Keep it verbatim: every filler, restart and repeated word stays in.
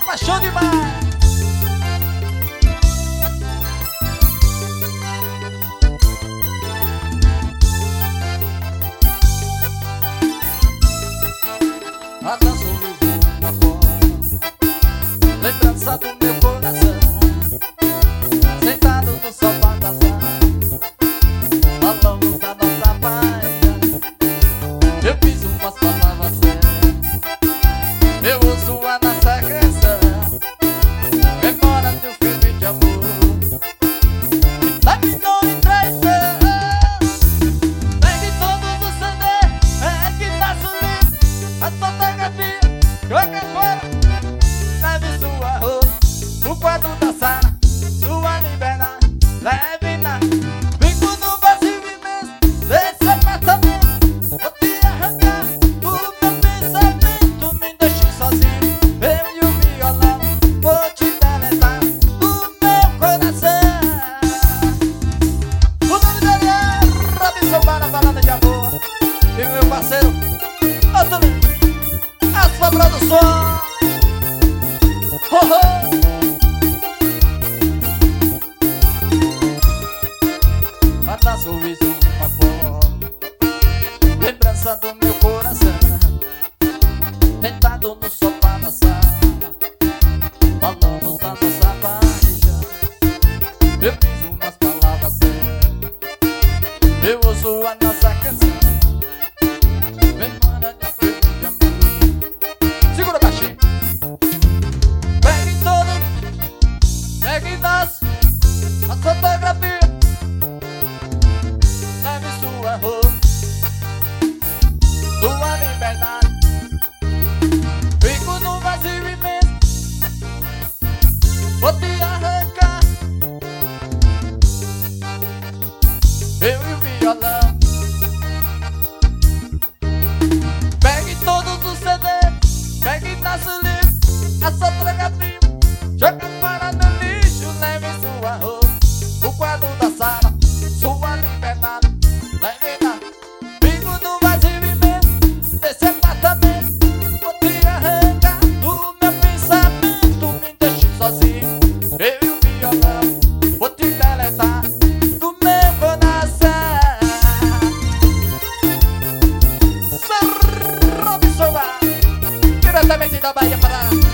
paixão demais. A dança levou uma fora, lembrança do meu coração, sentado no sofá da sala, ao longo da nossa paixão. Eu fiz umas palavras certas, eu ouço a nossa canção, memória de um filme de amor, que tá me dando traição. Pegue todos os C D, é que tá subindo a fotografia, joga fora, leve sua roupa, o quadro da sala, sua liberdade, leve na. Fico no vazio imenso desse apartamento, vou te arrancar do meu pensamento, me deixe sozinho, eu e o violão, vou te deletar do meu coração. O nome dele é Robinson Bar, na balada de amor, e o meu parceiro Antônio, a sua produção. Oh, oh. Mata sorriso uma flor, lembrança do meu coração, sentado no sofá da sala, falamos da nossa paixão. Eu fiz umas palavras certas, eu ouço a nossa canção, memória de um filme de amor. Segura baixinho. Pegue todo, pegue nós, a fotografia, leve sua roupa, sua liberdade. Fico no vazio imenso, vou te arrancar, eu e o violão. Pegue todos os C D, pegue nosso livro, a fotografia, joga para no lixo, leve sua roupa, o quadro da sala, sua liberdade, leve na. Fico no vazio imenso desse apartamento, vou te arrancar do meu pensamento, me deixe sozinho, eu e o violão, vou te deletar do meu coração. Sou Robinson Bar, diretamente da Bahia, Pará.